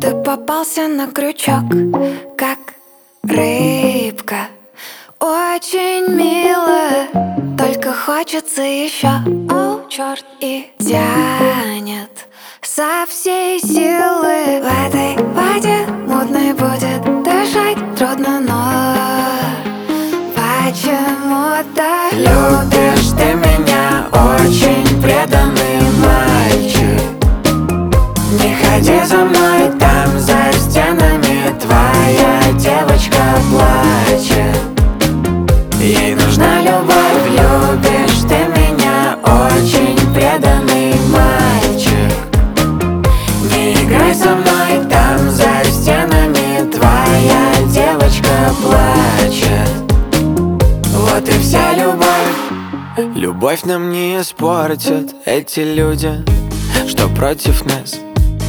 Ты попался на крючок, как рыбка. Очень мило, только хочется еще. О, черт, и тянет со всей силы. В этой воде мутной будет дышать трудно, но почему-то любишь ты меня, очень преданный мальчик. Не ходи за мной, там за стенами твоя девочка плачет. Ей нужна любовь, любишь ты меня, очень преданный мальчик. Не играй со мной, там за стенами твоя девочка плачет. Вот и вся любовь. Любовь нам не испортят эти люди, что против нас.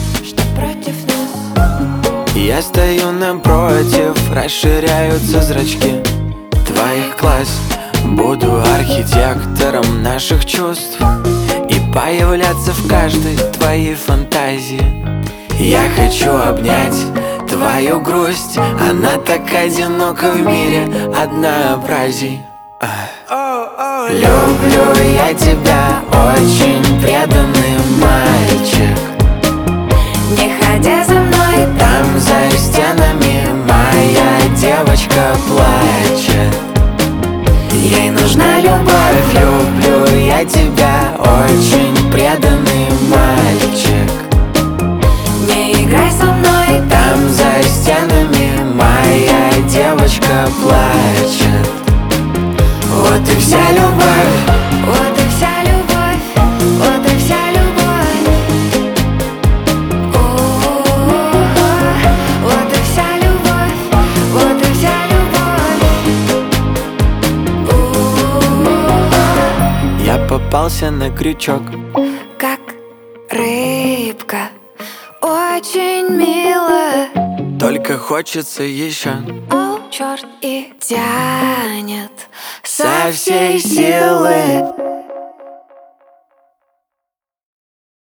Я стою напротив, расширяются зрачки твоих глаз. Буду архитектором наших чувств и появляться в каждой твоей фантазии. Я хочу обнять твою грусть, она так одинока в мире однообразий. Люблю я тебя, очень преданный мальчик. Не ходя за мной, Там за стенами моя девочка плачет. ей нужна любовь. Люблю я тебя, очень преданный мальчик. Не играй со мной, Там за стенами моя девочка плачет. Вот и вся любовь. вот и вся любовь, вот и вся любовь. Вот и вся любовь, вот и вся любовь. Я попался на крючок, Как рыбка, очень мило. только хочется еще. О, черт, и тянет Со всей силы.